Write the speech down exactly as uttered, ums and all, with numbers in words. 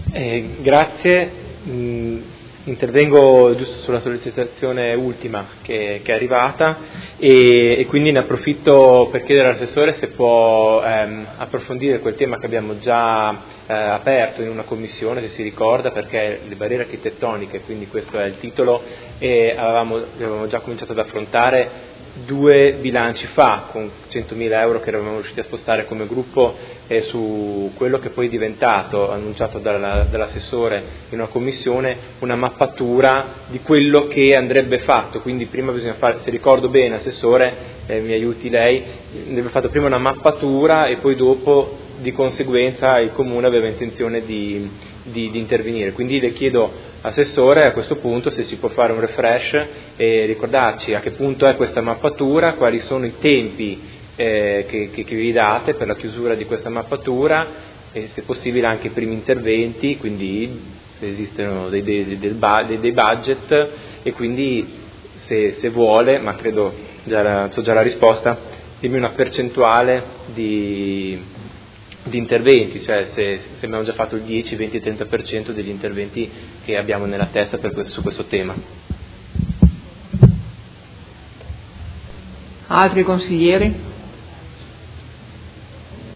Eh, grazie, mm, intervengo giusto sulla sollecitazione ultima che, che è arrivata e, e quindi ne approfitto per chiedere all'assessore se può ehm, approfondire quel tema che abbiamo già eh, aperto in una commissione, se si ricorda, perché le barriere architettoniche, quindi questo è il titolo, e avevamo, avevamo già cominciato ad affrontare due bilanci fa, con centomila euro che eravamo riusciti a spostare come gruppo eh, su quello che poi è diventato, annunciato dalla, dall'assessore in una commissione, una mappatura di quello che andrebbe fatto. Quindi prima bisogna fare, se ricordo bene, assessore, eh, mi aiuti lei, andrebbe fatto prima una mappatura e poi dopo di conseguenza il Comune aveva intenzione di, di, di intervenire. Quindi le chiedo, assessore, a questo punto se si può fare un refresh e ricordarci a che punto è questa mappatura, quali sono i tempi eh, che, che, che vi date per la chiusura di questa mappatura e se possibile anche i primi interventi, quindi se esistono dei, dei, dei, dei, dei budget e quindi se, se vuole, ma credo già la, so già la risposta, dimmi una percentuale di di interventi, cioè se, se abbiamo già fatto il dieci, venti, trenta per cento degli interventi che abbiamo nella testa per questo, su questo tema. Altri consiglieri?